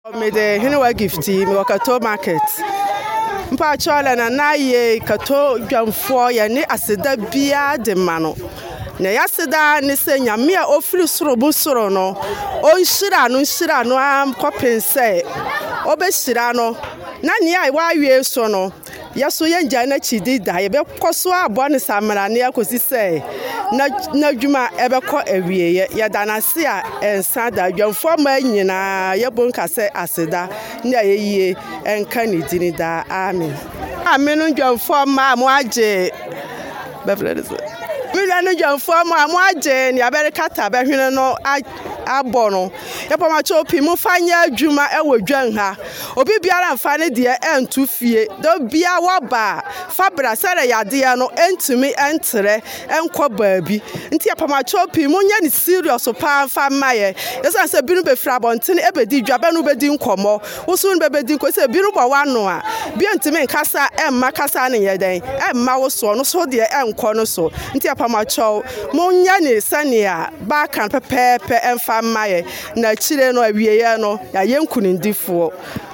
Me de Hinewa Gifty, me wakato market. Mpa chola na ye kato dwamfo ye ne aseda bia de mano. Na yaseda ne se nyame a ofiri soro bu soro no. Onhira no am kopense. Obehira no. Na ne ai wa wie so no. Yaso ye nja na chidi da ye be koso abo ne samara ne akosi se. Na dwuma ebekọ awieye ya danase a ensa da dwamfo ma nyina ye bonka se aseda ne ayeye enka ne dini da amen amenu dwamfo ma mo age befrede mi dwamfo ma mo age ne aberikata behwene no abo no yepama chopi mu fanya adwuma ewo dwan ha obi biara mfa ne de entu fie do bia woba fabra sere yade no entumi entere enko baabi nti yepama chopi mu nya ne serious pa mfa maye yesa se binu be fra bontene ebedi dwabe no bedi nkomo woso no bedi nko se binu bo wano a bia ntumi nkasa emma kasa ne yeden emma wo so no so de enko no so nti yepama chow mu nya ne sania ba kan pepepe emfa maye na chire no awieye no ya yenkunindifo